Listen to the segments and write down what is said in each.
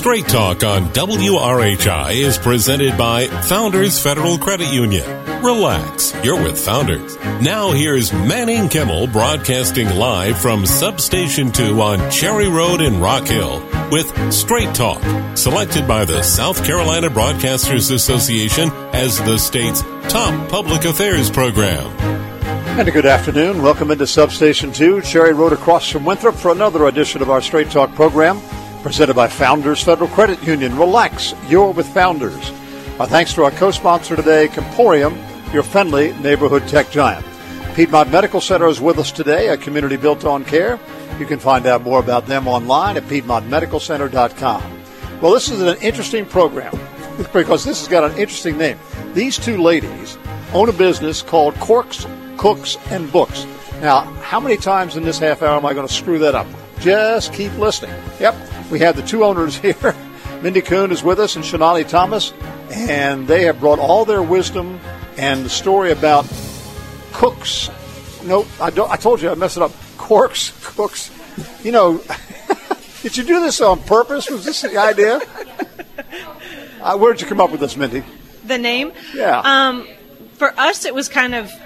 Straight Talk on WRHI is presented by Founders Federal Credit Union. Relax, you're with Founders. Now here's Manning Kimmel broadcasting live from Substation 2 on Cherry Road in Rock Hill with Straight Talk, selected by the South Carolina Broadcasters Association as the state's top public affairs program. And a good afternoon. Welcome into Substation 2, Cherry Road across from Winthrop for another edition of our Straight Talk program, presented by Founders Federal Credit Union. Relax, you're with Founders. Our thanks to our co-sponsor today, Comporium, your friendly neighborhood tech giant. Piedmont Medical Center is with us today, a community built on care. You can find out more about them online at PiedmontMedicalCenter.com. Well, this is an interesting program because this has got an interesting name. These two ladies own a business called Corks, Cooks, and Books. Now, how many times in this half hour am I going to screw that up? Just keep listening. Yep, we have the two owners here. Mindy Kuhn is with us and Shonali Thomas, and they have brought all their wisdom and the story about cooks. No, I told you I messed it up. Corks, cooks. You know, did you do this on purpose? Was this the idea? Where'd you come up with this, Mindy? The name? Yeah. For us, it was kind of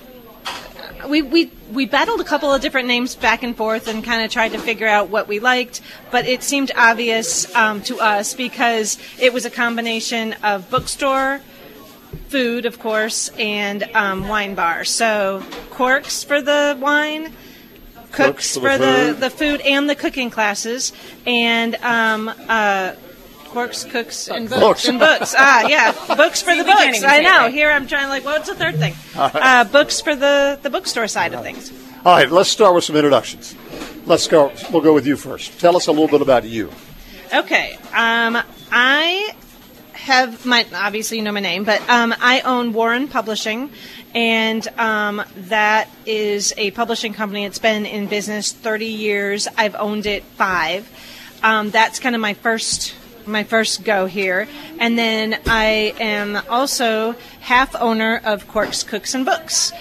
we battled a couple of different names back and forth and kind of tried to figure out what we liked, but it seemed obvious to us because it was a combination of bookstore, food, of course, and wine bar. So Corks for the wine, Cooks for the food and the cooking classes, and Corks, Cooks, and Books. And books. Yeah. Books for the books. I know. Here I'm trying what's the third thing? Right. Books for the bookstore side of things. All right, let's start with some introductions. Let's go. We'll go with you first. Tell us a little bit about you. Okay. I have obviously you know my name, but I own Warren Publishing, and that is a publishing company. It's been in business 30 years. I've owned it 5. That's kind of my first go here. And then I am also half owner of Corks, Cooks, and Books.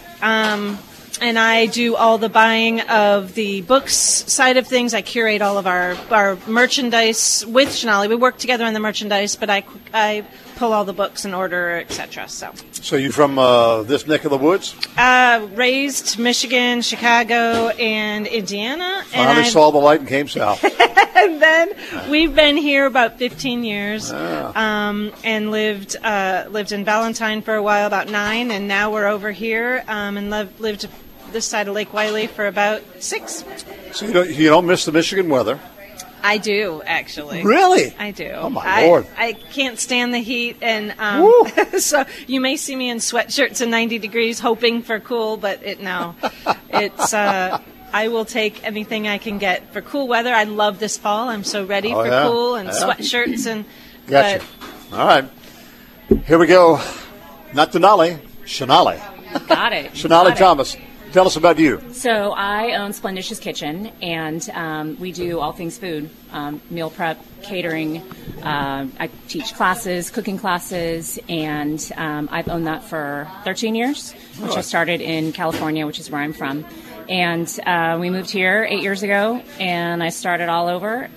And I do all the buying of the books side of things. I curate all of our merchandise with Shonali. We work together on the merchandise, but I pull all the books in order, etc. So you from this neck of the woods? Raised Michigan, Chicago, and Indiana. Finally saw the light and came south. And then we've been here about 15 years, and lived in Valentine for a while, about 9, and now we're over here and lived this side of Lake Wylie for about 6. So you don't miss the Michigan weather? I do, actually. Really? I do. Oh, my Lord. I can't stand the heat, and so you may see me in sweatshirts and 90 degrees hoping for cool, but it's... I will take anything I can get for cool weather. I love this fall. I'm so ready for cool and sweatshirts. And gotcha. All right. Here we go. Not Denali, Shonali. Got it. Shonali Thomas. Tell us about you. So I own Splendicious Kitchen, and we do all things food, meal prep, catering. I teach classes, cooking classes, and I've owned that for 13 years, which I started in California, which is where I'm from. And we moved here 8 years ago, and I started all over,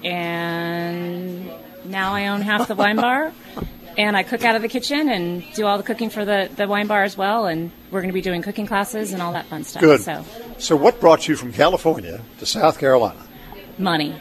and now I own half the wine bar. And I cook out of the kitchen and do all the cooking for the wine bar as well. And we're going to be doing cooking classes and all that fun stuff. Good. So what brought you from California to South Carolina? Money.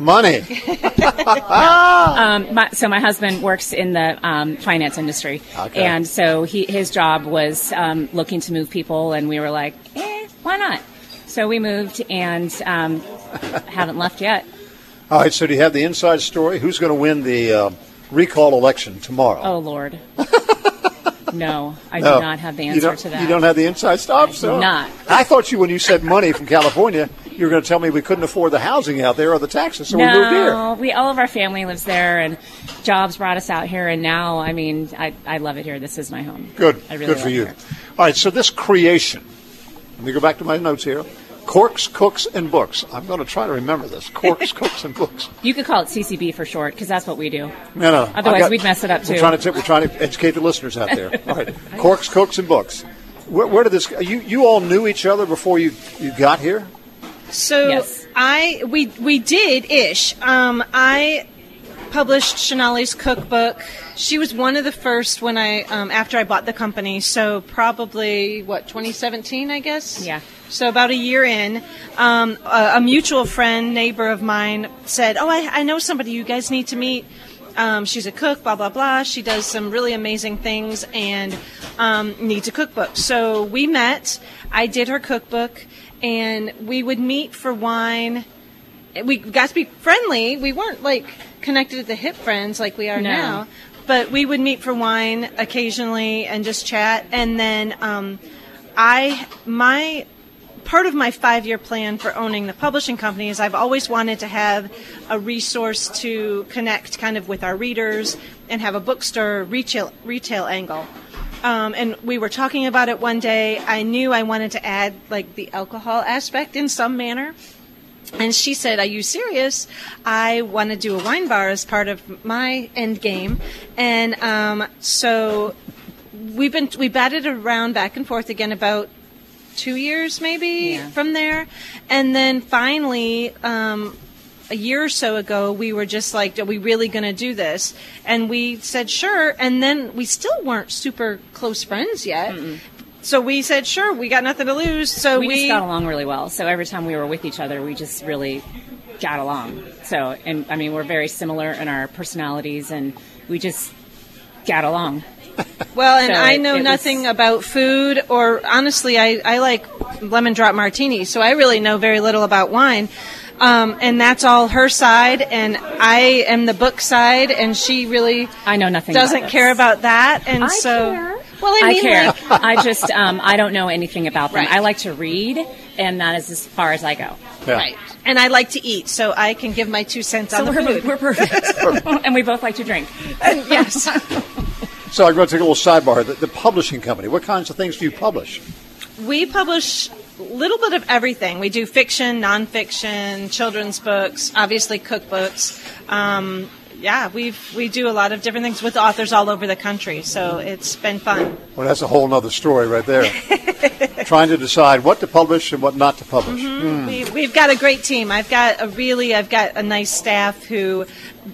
So my husband works in the finance industry. Okay. And so his job was looking to move people. And we were like, why not? So we moved and haven't left yet. All right. So do you have the inside story? Who's going to win the recall election tomorrow? Oh, Lord. No, I do not have the answer to that. You don't have the inside stuff? I do not. I thought when you said money from California, you were going to tell me we couldn't afford the housing out there or the taxes, so we moved here. No, all of our family lives there, and jobs brought us out here, and now, I love it here. This is my home. Good. I really Good for love you. it here. All right, so this creation, let me go back to my notes here. Corks, Cooks, and Books. I'm going to try to remember this. Corks, Cooks, and Books. You could call it CCB for short, because that's what we do. No. Otherwise, we'd mess it up, too. We're trying to educate the listeners out there. All right. Corks, Cooks, and Books. Where did this... You all knew each other before you got here? So, yes. we did-ish. I published Shonali's cookbook. She was one of the first when after I bought the company. So probably 2017, I guess. Yeah. So about a year in, a mutual friend, neighbor of mine, said, "Oh, I know somebody you guys need to meet. She's a cook, blah, blah, blah. She does some really amazing things and needs a cookbook." So we met. I did her cookbook, and we would meet for wine. We got to be friendly. We weren't, connected at the hip friends like we are now. But we would meet for wine occasionally and just chat. And then part of my 5-year plan for owning the publishing company is I've always wanted to have a resource to connect kind of with our readers and have a bookstore retail angle. And we were talking about it one day. I knew I wanted to add the alcohol aspect in some manner. And she said, "Are you serious? I want to do a wine bar as part of my end game." And so we batted around back and forth again about 2 years maybe from there. And then finally, a year or so ago, we were just like, "Are we really going to do this?" And we said, "Sure." And then we still weren't super close friends yet. Mm-mm. So we said, "Sure, we got nothing to lose." So we just got along really well. So every time we were with each other, we just really got along. So, and I mean, we're very similar in our personalities, and we just got along. Well, and so I know nothing about food, or honestly, I like lemon drop martinis, so I really know very little about wine. And that's all her side, and I am the book side, and she really I know nothing doesn't care about that. And I so care. Well, I mean, care. I just I don't know anything about them. Right. I like to read, and that is as far as I go. Yeah. Right. And I like to eat, so I can give my 2 cents on the food. We're perfect. And we both like to drink. Yes. So I'm going to take a little sidebar. The publishing company, what kinds of things do you publish? We publish a little bit of everything. We do fiction, nonfiction, children's books, obviously cookbooks. We do a lot of different things with authors all over the country, so it's been fun. Well, that's a whole other story right there. Trying to decide what to publish and what not to publish. Mm-hmm. We've got a great team. I've got a nice staff who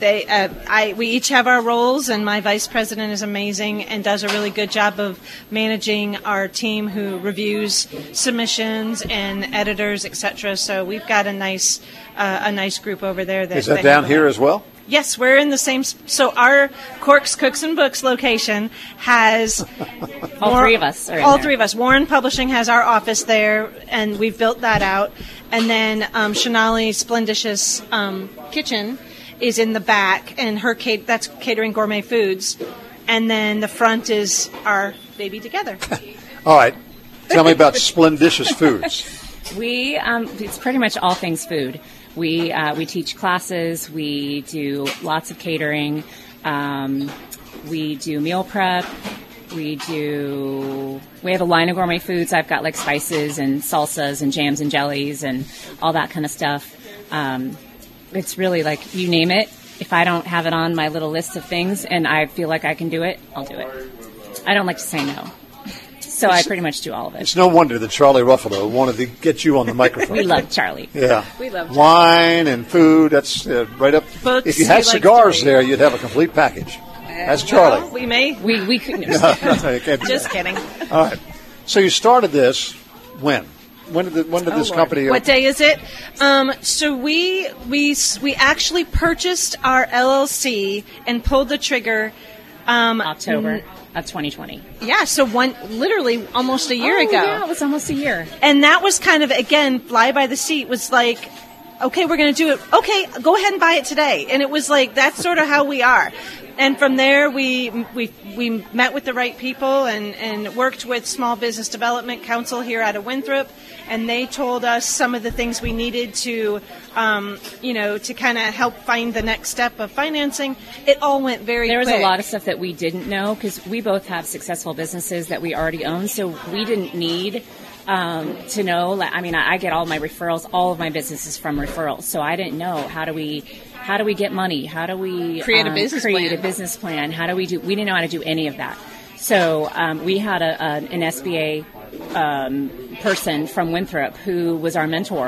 we each have our roles, and my vice president is amazing and does a really good job of managing our team who reviews submissions and editors, etc. So we've got a nice group over there. Is that down here as well? Yes, we're in the same. So our Corks, Cooks, and Books location has all three of us. All three of us. Warren Publishing has our office there, and we've built that out. And then Shonali Splendicious Kitchen is in the back, and that's catering gourmet foods. And then the front is our baby together. All right. Tell me about Splendicious Foods. It's pretty much all things food. We teach classes. We do lots of catering. We do meal prep. We have a line of gourmet foods. I've got spices and salsas and jams and jellies and all that kind of stuff. It's really you name it. If I don't have it on my little list of things and I feel like I can do it, I'll do it. I don't like to say no. So I pretty much do all of it. It's no wonder that Charlie Ruffalo wanted to get you on the microphone. We love Charlie. Yeah. We love Charlie. Wine and food, that's right up. Books, if you had cigars there, you'd have a complete package. That's Charlie. Well, we may. We couldn't. Just kidding. All right. So you started this when? When did this company open? What day is it? So we actually purchased our LLC and pulled the trigger October of 2020. Yeah, so literally almost a year ago. Yeah, it was almost a year. And that was kind of, again, fly by the seat. Was like, okay, we're going to do it. Okay, go ahead and buy it today. And it was like, that's sort of how we are. And from there, we met with the right people and worked with Small Business Development Council here out of Winthrop, and they told us some of the things we needed to, to kind of help find the next step of financing. It all went very quick. There was a lot of stuff that we didn't know because we both have successful businesses that we already own, so we didn't need to know. I mean, I get all my referrals, all of my businesses from referrals, so I didn't know how do we get money? How do we create a business plan? We didn't know how to do any of that. So we had an SBA person from Winthrop who was our mentor,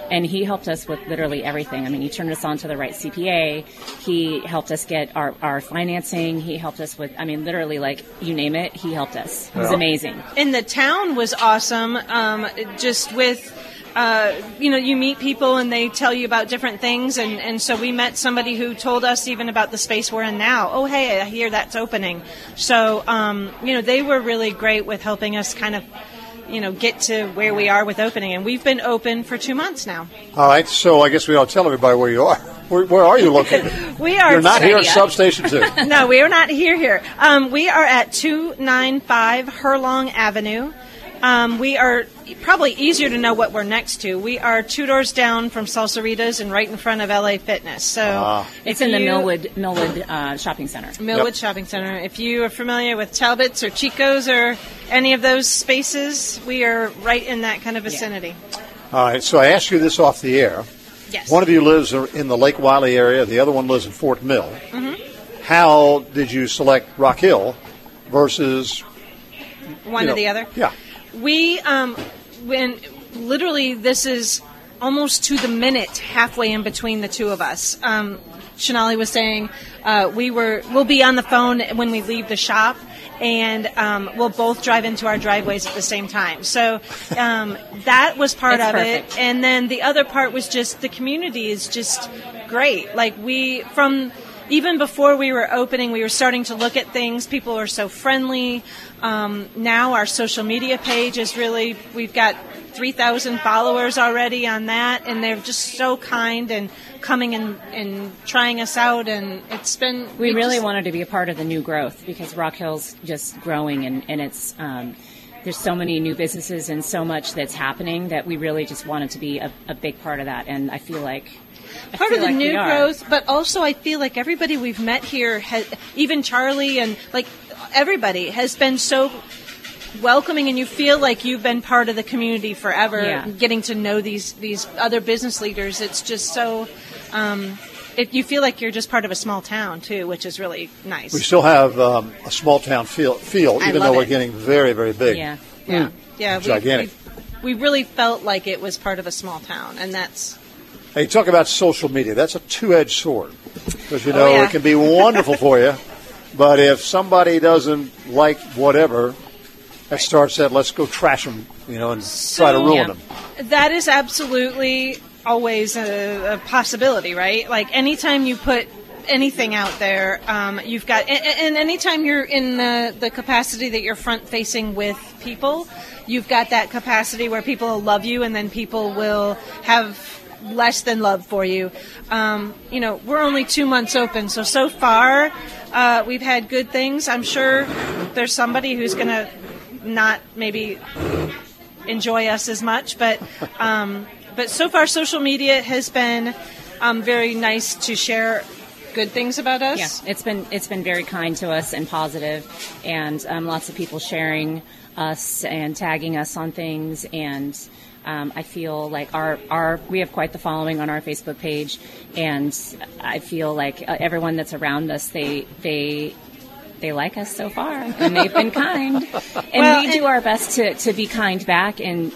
And he helped us with literally everything. I mean, he turned us on to the right CPA. He helped us get our financing. He helped us with, I mean, literally, like, you name it, he helped us. It was amazing. And the town was awesome, just with... you meet people and they tell you about different things, and so we met somebody who told us even about the space we're in now. Oh, hey, I hear that's opening. So, they were really great with helping us kind of, get to where we are with opening. And we've been open for 2 months now. All right, so I guess we ought to tell everybody where you are. Where are you located? We are. You're not here at Substation 2. No, we are not here. We are at 295 Herlong Avenue. We are probably easier to know what we're next to. We are 2 doors down from Salsaritas and right in front of LA Fitness. So it's in the Millwood Shopping Center. Millwood Shopping Center. If you are familiar with Talbot's or Chico's or any of those spaces, we are right in that kind of vicinity. Yeah. All right. So I asked you this off the air. Yes. One of you lives in the Lake Wiley area. The other one lives in Fort Mill. Mm-hmm. How did you select Rock Hill versus one or the other? Yeah. We, when literally this is almost to the minute halfway in between the two of us. Shanali was saying we'll be on the phone when we leave the shop, and we'll both drive into our driveways at the same time. So that was part of perfect. it. And then the other part was just the community is just great. Like even before we were opening, we were starting to look at things. People are so friendly. Now our social media page is we've got 3,000 followers already on that, and they're just so kind and coming and trying us out, and it's been... We really wanted to be a part of the new growth because Rock Hill's just growing, and it's... there's so many new businesses and so much that's happening that we really just wanted to be a big part of that, and I feel like... Part of the new growth, but also I feel like everybody we've met here, even Charlie and like everybody, has been so welcoming, and you feel like you've been part of the community forever. Yeah. Getting to know these other business leaders, it's just so. You feel like you're just part of a small town too, which is really nice. We still have a small town feel, even though we're getting very, very big. Yeah, yeah, gigantic. We really felt like it was part of a small town, and that's. Hey, talk about social media. That's a two-edged sword. Because, it can be wonderful for you, but if somebody doesn't like whatever, that starts that let's go trash them, and try to ruin them. That is absolutely always a possibility, right? Like, anytime you put anything out there, you've got... And anytime you're in the capacity that you're front-facing with people, you've got that capacity where people will love you, and then people will have... less than love for you. We're only 2 months open, so far we've had good things. I'm sure there's somebody who's going to not maybe enjoy us as much, but so far social media has been very nice to share good things about us. Yeah, it's been very kind to us and positive, and lots of people sharing us and tagging us on things, and I feel like we have quite the following on our Facebook page, and I feel like everyone that's around us, they like us so far, and they've been kind, and we do our best to be kind back, and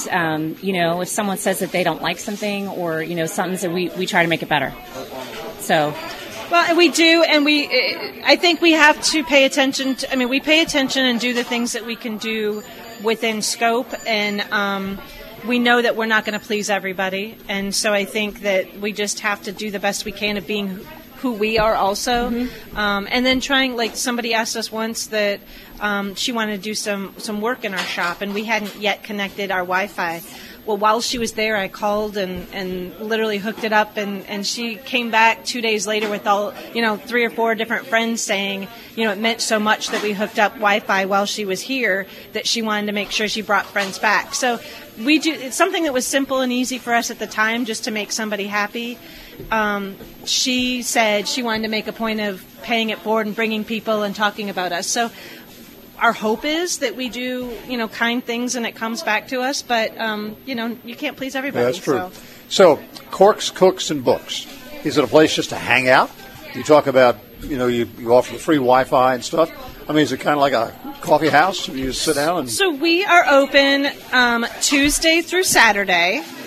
if someone says that they don't like something or something, so we try to make it better. So. Well, we do, and I think we have to pay attention we pay attention and do the things that we can do within scope, and we know that we're not going to please everybody, and so I think that we just have to do the best we can of being who we are also. Mm-hmm. And then trying, like somebody asked us once that she wanted to do some work in our shop, and we hadn't yet connected our Wi-Fi. Well, while she was there, I called and literally hooked it up, and she came back 2 days later with all, 3 or 4 different friends saying, it meant so much that we hooked up Wi-Fi while she was here that she wanted to make sure she brought friends back. So it's something that was simple and easy for us at the time, just to make somebody happy. She said she wanted to make a point of paying it forward and bringing people and talking about us. So our hope is that we do, kind things and it comes back to us. But, you can't please everybody. Yeah, that's true. So Corks, Cooks, and Books. Is it a place just to hang out? You talk about, you offer the free Wi-Fi and stuff. Is it kind of like a coffee house? You just sit down and... So we are open Tuesday through Saturday.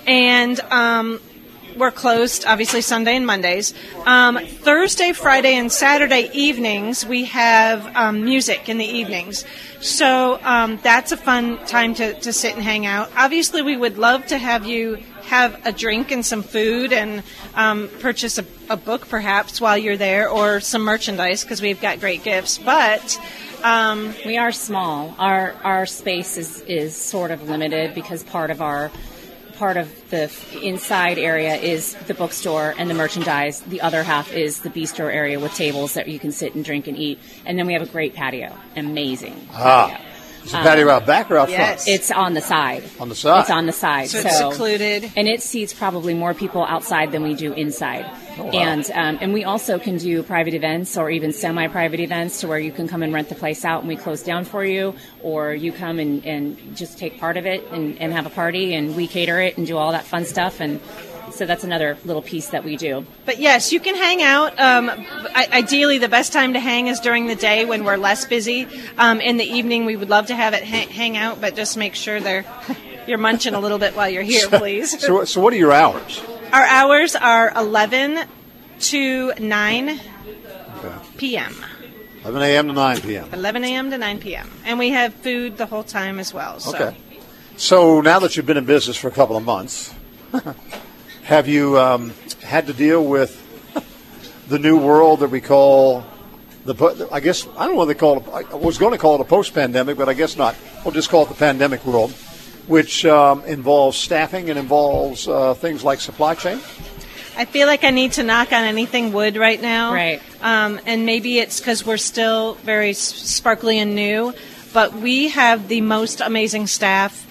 And we're closed, obviously, Sunday and Mondays. Thursday, Friday, and Saturday evenings, we have music in the evenings. So that's a fun time to sit and hang out. Obviously, we would love to have you have a drink and some food and purchase a book, perhaps, while you're there, or some merchandise, because we've got great gifts. But we are small. Our space is sort of limited because part of the inside area is the bookstore and the merchandise. The other half is the bistro area with tables that you can sit and drink and eat. And then we have a great patio. Amazing patio. Is the patio out back or out yes. front? It's on the side. On the side? It's on the side. So it's secluded. And it seats probably more people outside than we do inside. Oh, wow. And we also can do private events or even semi-private events to where you can come and rent the place out and we close down for you, or you come and just take part of it and have a party and we cater it and do all that fun stuff. And so that's another little piece that we do. But yes, you can hang out. Ideally, the best time to hang is during the day when we're less busy. In the evening, we would love to have it hang out, but just make sure you're munching a little bit while you're here, please. So what are your hours? Our hours are 11 to 9 p.m. 11 a.m. to 9 p.m. 11 a.m. to 9 p.m. And we have food the whole time as well. So. Okay. So now that you've been in business for a couple of months, have you had to deal with the new world that we call I guess, I don't know what they call it. I was going to call it a post-pandemic, but I guess not. We'll just call it the pandemic world, which involves staffing and involves things like supply chain? I feel like I need to knock on anything wood right now. Right. And maybe it's because we're still very sparkly and new, but we have the most amazing staff.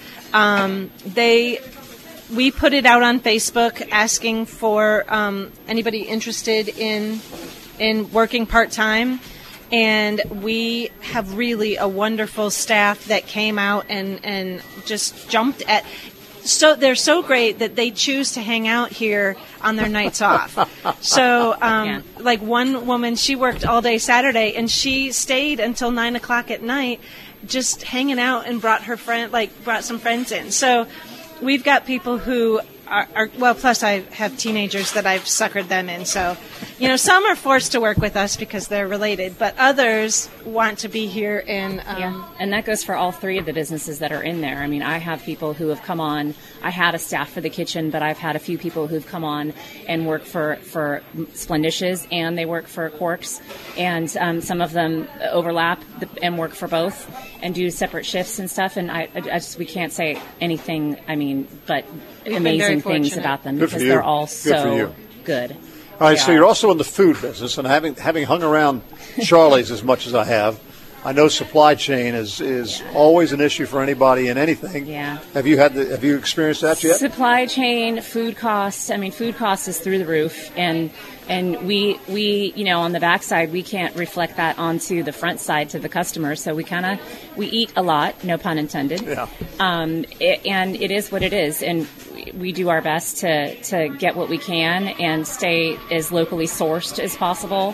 We put it out on Facebook asking for anybody interested in working part-time. And we have really a wonderful staff that came out and just jumped at. So they're so great that they choose to hang out here on their nights off. So, like one woman, she worked all day Saturday and she stayed until 9 o'clock at night, just hanging out and brought some friends in. So we've got people who are well, plus I have teenagers that I've suckered them in. So, some are forced to work with us because they're related, but others want to be here. And that goes for all three of the businesses that are in there. I mean, I have people who have come on. I had a staff for the kitchen, but I've had a few people who've come on and work for Splendishes, and they work for Quarks, and some of them overlap and work for both and do separate shifts and stuff. And we can't say anything. I mean, but amazing things about them because they're all so good. All right, so you're also in the food business, and having hung around Charlie's as much as I have, I know supply chain is always an issue for anybody in anything. Yeah. Have you experienced that yet? Supply chain, food costs. I mean, food costs is through the roof, and we on the backside we can't reflect that onto the front side to the customer. So we eat a lot, no pun intended. Yeah. And it is what it is, and we do our best to get what we can and stay as locally sourced as possible.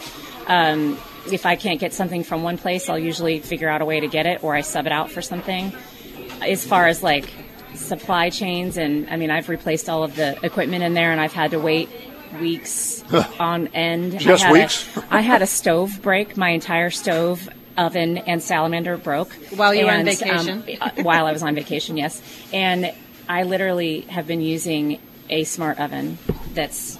If I can't get something from one place, I'll usually figure out a way to get it, or I sub it out for something. As far as like supply chains, and I mean, I've replaced all of the equipment in there, and I've had to wait weeks on end. Just weeks? I had a stove break. My entire stove, oven, and salamander broke. While you were on vacation? While I was on vacation, yes. And I literally have been using a smart oven that's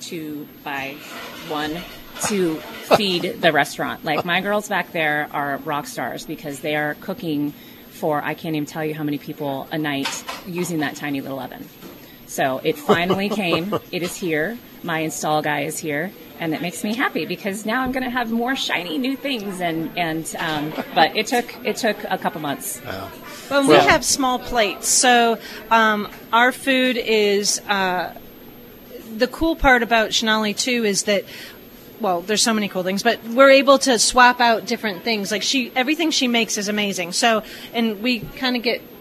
2x1 to feed the restaurant. Like, my girls back there are rock stars because they are cooking for, I can't even tell you how many people a night using that tiny little oven. So it finally came. It is here. My install guy is here, and it makes me happy because now I'm going to have more shiny new things. But it took a couple months. Well, we have small plates, so our food is the cool part about Shanali too is that. Well, there's so many cool things, but we're able to swap out different things. Like everything she makes is amazing. So, and we kind of get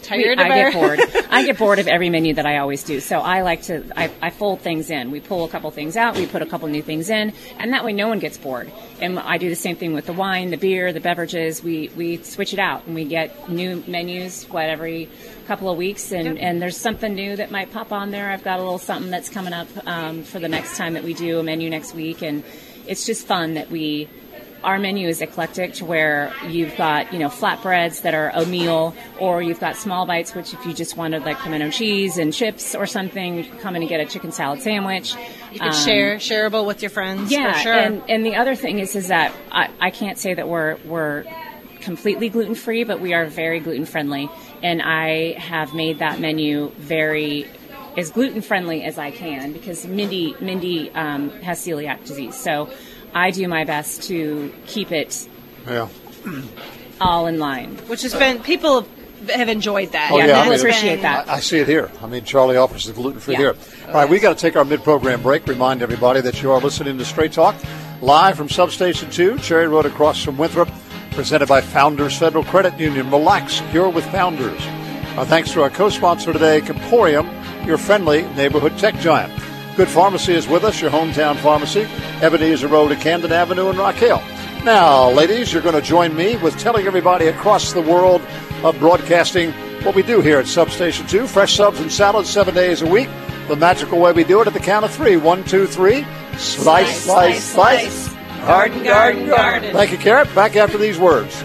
tired of I get bored. I get bored of every menu that I always do. So I like to, I fold things in. We pull a couple things out, we put a couple new things in, and that way no one gets bored. And I do the same thing with the wine, the beer, the beverages. We switch it out, and we get new menus, every couple of weeks, and there's something new that might pop on there. I've got a little something that's coming up for the next time that we do a menu next week, and it's just fun that our menu is eclectic to where you've got, flatbreads that are a meal, or you've got small bites, which if you just wanted like pimento cheese and chips or something, you can come in and get a chicken salad sandwich. You can shareable with your friends. Yeah, for sure. And the other thing is that I can't say that we're completely gluten-free, but we are very gluten-friendly, and I have made that menu as gluten-friendly as I can, because Mindy has celiac disease, so I do my best to keep it all in line. Which has been, people have enjoyed that. Oh, yeah, people appreciate that. I see it here. Charlie offers the gluten-free here. All right, we got to take our mid-program break. Remind everybody that you are listening to Straight Talk, live from Substation 2, Cherry Road across from Winthrop, presented by Founders Federal Credit Union. Relax, you're with Founders. Our thanks to our co-sponsor today, Comporium, your friendly neighborhood tech giant. Good Pharmacy is with us, your hometown pharmacy, Ebenezer Road at Camden Avenue in Rock Hill. Now, ladies, you're going to join me with telling everybody across the world of broadcasting what we do here at Substation 2. Fresh subs and salads 7 days a week. The magical way we do it at the count of 3. 1, 2, 3. Slice, slice, slice. Garden, garden, garden. Thank you, Carrot. Back after these words.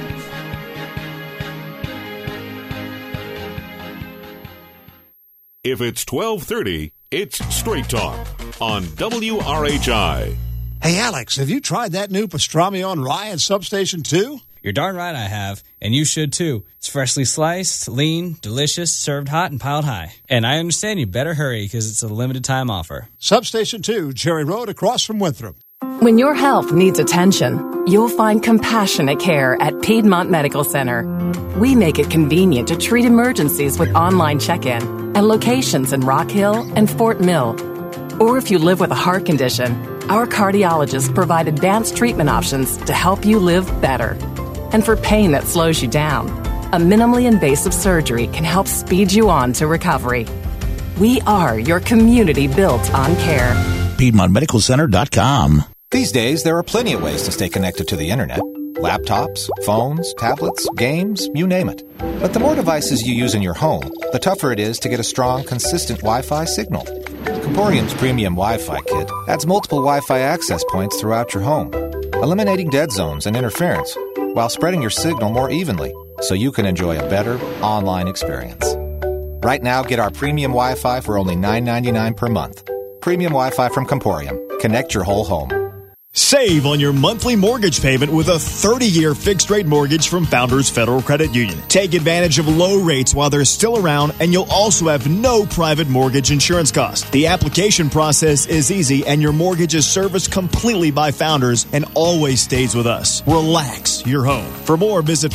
If it's 12:30, it's Straight Talk on WRHI. Hey, Alex, have you tried that new pastrami on rye at Substation 2? You're darn right I have, and you should too. It's freshly sliced, lean, delicious, served hot and piled high. And I understand you better hurry because it's a limited time offer. Substation 2, Cherry Road across from Winthrop. When your health needs attention, you'll find compassionate care at Piedmont Medical Center. We make it convenient to treat emergencies with online check-in and locations in Rock Hill and Fort Mill. Or if you live with a heart condition, our cardiologists provide advanced treatment options to help you live better. And for pain that slows you down, a minimally invasive surgery can help speed you on to recovery. We are your community built on care. PiedmontMedicalCenter.com. These days, there are plenty of ways to stay connected to the internet. Laptops, phones, tablets, games, you name it. But the more devices you use in your home, the tougher it is to get a strong, consistent Wi-Fi signal. Comporium's Premium Wi-Fi Kit adds multiple Wi-Fi access points throughout your home, eliminating dead zones and interference, while spreading your signal more evenly, so you can enjoy a better online experience. Right now, get our Premium Wi-Fi for only $9.99 per month. Premium Wi-Fi from Comporium. Connect your whole home. Save on your monthly mortgage payment with a 30-year fixed-rate mortgage from Founders Federal Credit Union. Take advantage of low rates while they're still around, and you'll also have no private mortgage insurance costs. The application process is easy, and your mortgage is serviced completely by Founders and always stays with us. Relax your home. For more, visit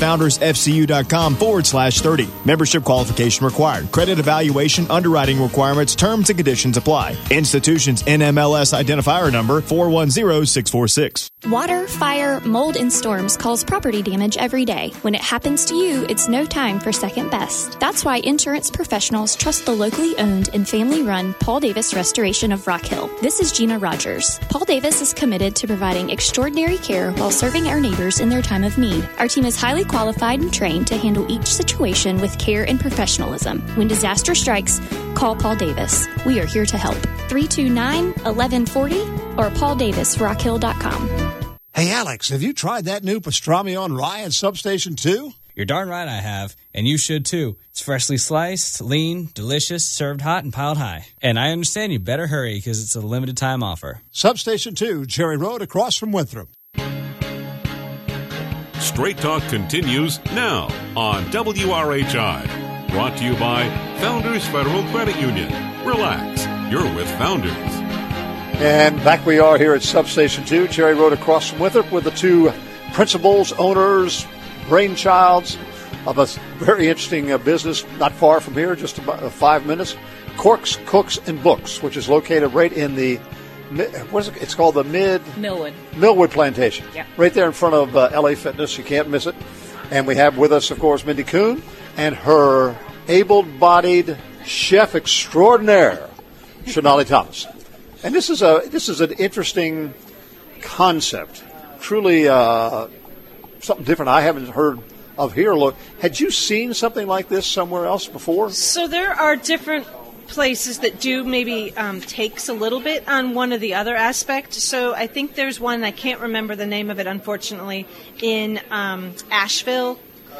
foundersfcu.com/30. Membership qualification required. Credit evaluation, underwriting requirements, terms and conditions apply. Institution's NMLS identifier number 410646. Water, fire, mold, and storms cause property damage every day. When it happens to you, it's no time for second best. That's why insurance professionals trust the locally owned and family-run Paul Davis Restoration of Rock Hill. This is Gina Rogers. Paul Davis is committed to providing extraordinary care while serving our neighbors in their time of need. Our team is highly qualified and trained to handle each situation with care and professionalism. When disaster strikes, call Paul Davis. We are here to help. 329-1140 or pauldavisrockill.com. Hey, Alex, have you tried that new pastrami on rye at Substation 2? You're darn right I have, and you should too. It's freshly sliced, lean, delicious, served hot and piled high. And I understand you better hurry because it's a limited time offer. Substation 2, Cherry Road across from Winthrop. Straight Talk continues now on WRHI. Brought to you by Founders Federal Credit Union. Relax, you're with Founders. And back we are here at Substation 2, Cherry Road across from Winthrop, with the two principals, owners, brainchilds of a very interesting business not far from here, just about 5 minutes. Corks, Cooks, and Books, which is located right in the, what is it? It's called the Millwood Plantation. Yeah. Right there in front of LA Fitness. You can't miss it. And we have with us, of course, Mindy Kuhn and her able-bodied chef extraordinaire, Shonali Thomas. And this is an interesting concept. Truly something different I haven't heard of here. Look, had you seen something like this somewhere else before? So there are different places that do maybe takes a little bit on one or the other aspect. So I think there's one, I can't remember the name of it, unfortunately, in Asheville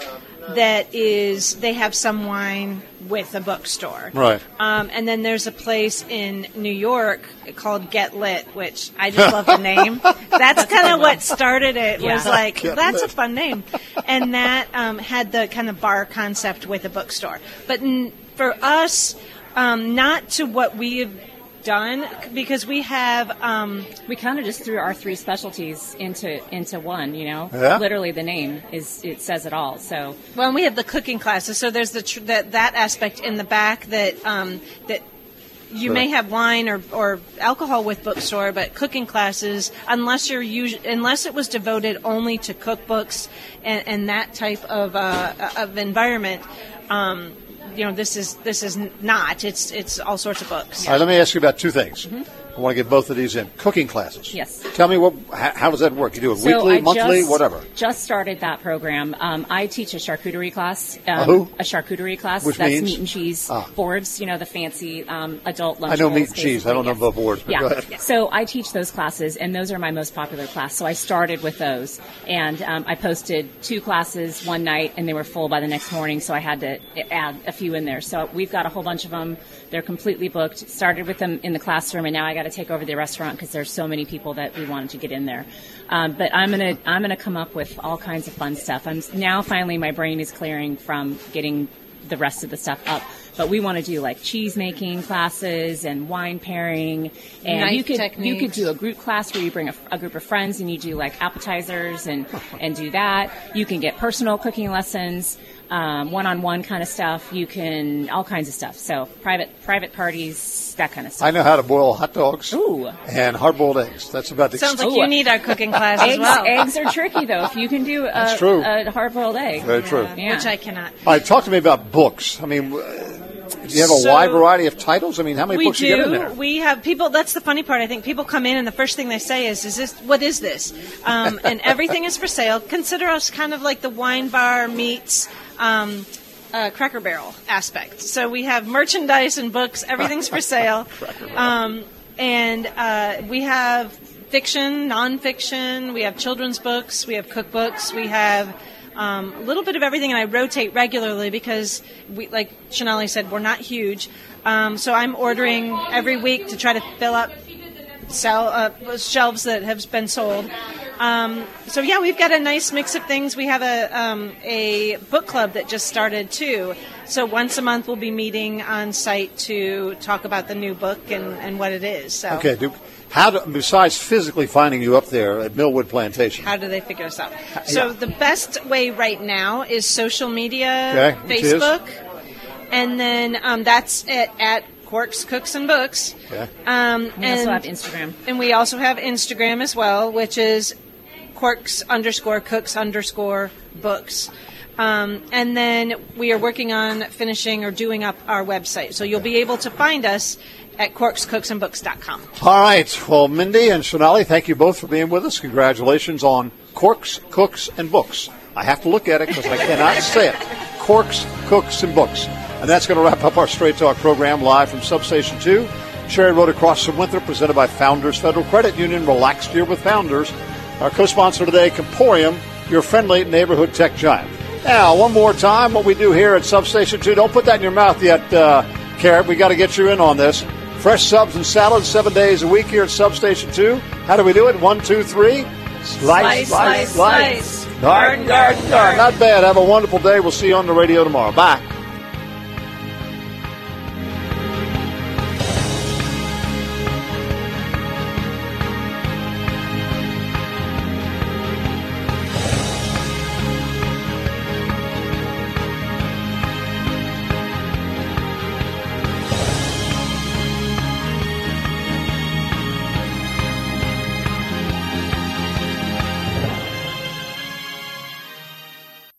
that is, they have some wine with a bookstore. Right. And then there's a place in New York called Get Lit, which I just love the name. That's kind of what started it, was like, that's a fun name. And that had the kind of bar concept with a bookstore. But for us, not to what we've done, because we have we kind of just threw our three specialties into one, you know. Yeah. Literally the name it says it all. So well, and we have the cooking classes, so there's that aspect in the back that that you may have wine or alcohol with bookstore, but cooking classes, unless it was devoted only to cookbooks and that type of environment. You know, this is not. It's all sorts of books. All right, let me ask you about two things. Mm-hmm. I want to get both of these in. Cooking classes. Yes. Tell me how does that work? You do it weekly, monthly, whatever? Just started that program. I teach a charcuterie class. Who? A charcuterie class. Which That's means? meat and cheese boards. You know, the fancy adult lunch. I know bowls, meat and cheese. I don't know about boards. But go ahead. So I teach those classes, and those are my most popular class. So I started with those, and I posted 2 classes one night, and they were full by the next morning. So I had to add a few in there. So we've got a whole bunch of them. They're completely booked. Started with them in the classroom, and now I got to take over the restaurant because there's so many people that we wanted to get in there. But I'm gonna come up with all kinds of fun stuff. I'm now finally my brain is clearing from getting the rest of the stuff up. But we want to do like cheese making classes and wine pairing, and you could do a group class where you bring a group of friends and you do like appetizers and do that. You can get personal cooking lessons. One-on-one kind of stuff. You can all kinds of stuff. So private parties, that kind of stuff. I know how to boil hot dogs. Ooh. And hard-boiled eggs. That's about the Sounds like you need our cooking class as well. Eggs are tricky though. If you can do a hard-boiled egg, very true. Yeah. Which I cannot. All right, talk to me about books. I mean, do you have a wide variety of titles? I mean, how many books do you get in there? We have people. That's the funny part. I think people come in and the first thing they say is this? What is this? And everything is for sale. Consider us kind of like the wine bar meets Cracker Barrel aspect. So we have merchandise and books. Everything's for sale. And we have fiction, nonfiction. We have children's books. We have cookbooks. We have a little bit of everything, and I rotate regularly because, like Shonali said, we're not huge. So I'm ordering every week to try to fill up shelves that have been sold. So yeah, we've got a nice mix of things. We have a book club that just started too. So once a month we'll be meeting on site to talk about the new book and what it is. So. Okay, besides physically finding you up there at Millwood Plantation, how do they figure us out? So the best way right now is social media, Facebook, and then that's at Quarks, Cooks, and Books. Okay. We also have Instagram. And we also have Instagram as well, which is Quarks_Cooks_Books. And then we are working on finishing or doing up our website. So you'll be able to find us at QuarksCooksandBooks.com. All right. Well, Mindy and Shonali, thank you both for being with us. Congratulations on Quarks, Cooks, and Books. I have to look at it because I cannot say it. Quarks, Cooks, and Books. And that's going to wrap up our Straight Talk program live from Substation 2. Cherry Road across from Winthrop, presented by Founders Federal Credit Union. Relax here with Founders. Our co-sponsor today, Comporium, your friendly neighborhood tech giant. Now, one more time, what we do here at Substation 2. Don't put that in your mouth yet, Carrot. We got to get you in on this. Fresh subs and salads 7 days a week here at Substation 2. How do we do it? 1, 2, 3. Slice, slice, slice. Garden, garden, garden. Not bad. Have a wonderful day. We'll see you on the radio tomorrow. Bye.